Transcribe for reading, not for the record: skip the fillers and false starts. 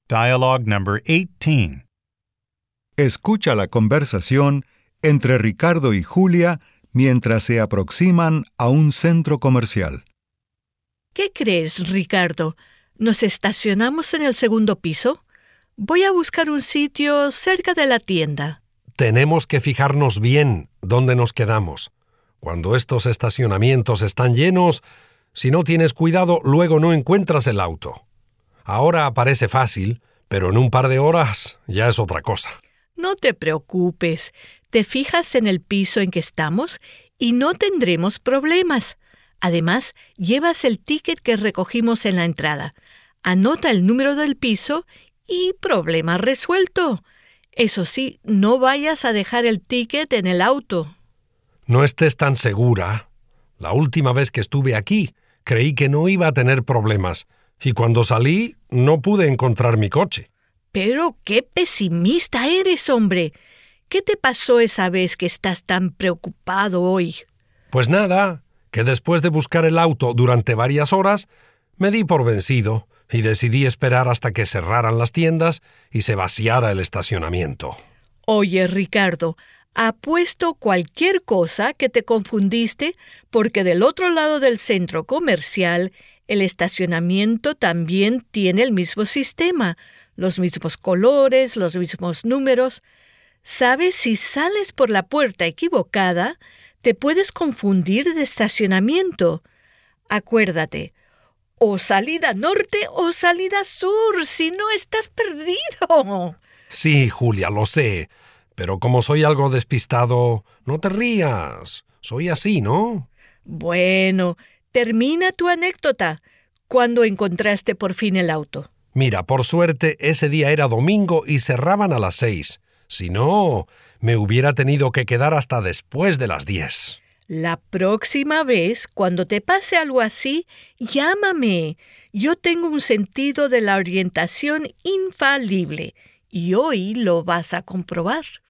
Dialogue number 18. Escucha la conversación entre Ricardo y Julia mientras se aproximan a un centro comercial. ¿Qué crees, Ricardo? ¿Nos estacionamos en el segundo piso? Voy a buscar un sitio cerca de la tienda. Tenemos que fijarnos bien dónde nos quedamos. Cuando estos estacionamientos están llenos, si no tienes cuidado, luego no encuentras el auto. Ahora parece fácil, pero en un par de horas ya es otra cosa. No te preocupes. Te fijas en el piso en que estamos y no tendremos problemas. Además, llevas el ticket que recogimos en la entrada. Anota el número del piso y problema resuelto. Eso sí, no vayas a dejar el ticket en el auto. No estés tan segura. La última vez que estuve aquí, creí que no iba a tener problemas. Y cuando salí, no pude encontrar mi coche. Pero qué pesimista eres, hombre. ¿Qué te pasó esa vez que estás tan preocupado hoy? Pues nada, que después de buscar el auto durante varias horas, me di por vencido y decidí esperar hasta que cerraran las tiendas y se vaciara el estacionamiento. Oye, Ricardo, apuesto cualquier cosa que te confundiste porque del otro lado del centro comercial el estacionamiento también tiene el mismo sistema, los mismos colores, los mismos números. ¿Sabes? Si sales por la puerta equivocada, te puedes confundir de estacionamiento. Acuérdate, o salida norte o salida sur, si no estás perdido. Sí, Julia, lo sé. Pero como soy algo despistado, no te rías. Soy así, ¿no? Bueno, termina tu anécdota. ¿Cuándo encontraste por fin el auto? Mira, por suerte, ese día era domingo y cerraban a las 6. Si no, me hubiera tenido que quedar hasta después de las 10. La próxima vez, cuando te pase algo así, llámame. Yo tengo un sentido de la orientación infalible y hoy lo vas a comprobar.